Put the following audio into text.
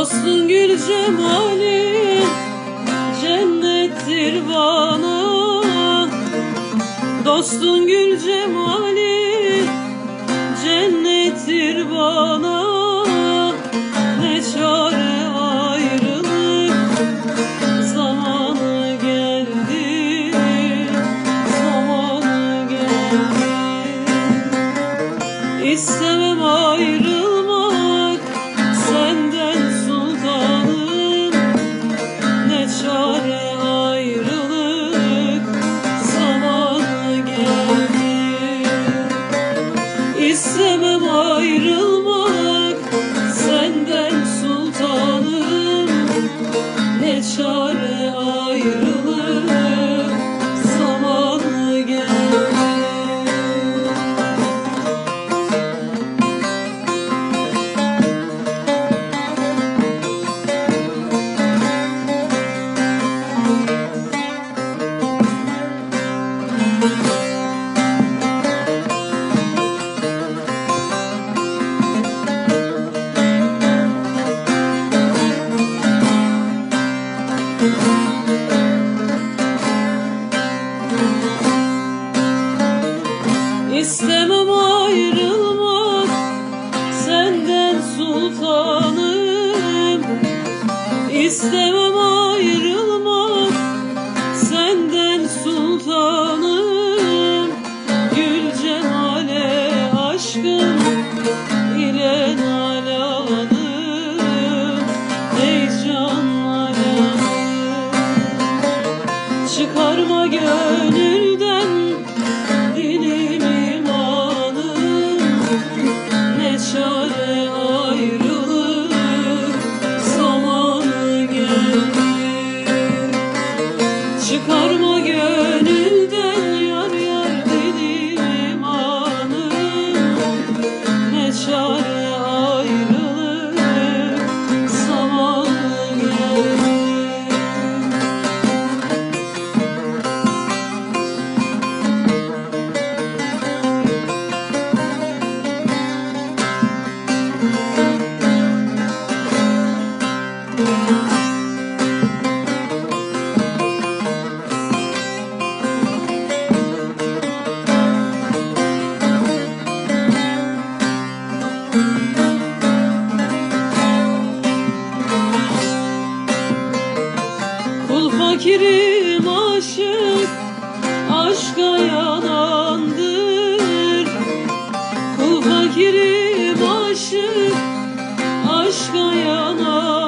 Dostun gül cemali cennettir bana. Dostun gül cemali cennettir bana. Ne çare ayrılık zamanı geldi, zamanı geldi. İstemem ayrılmak senden sultanım. Ne çare ayrılık zamanı geldi. İstemem ayrılmak senden sultanım. Ne çare ayrılık zamanı geldi. İstemem ayrılmak senden sultanım. İstemem ayrılmak senden sultanım. Gül cemale aşkım ile nalanım. Ey can nalanım, çıkarma gönülden dilim imanım. Ne çare ayrılık zamanı geldi. Çıkarma gönülden yar yar dilim imanım. Ne çare ayrılık zamanı geldi. Kul fakirim aşık, aşka yanandır. Kul fakirim aşık, aşka yanan.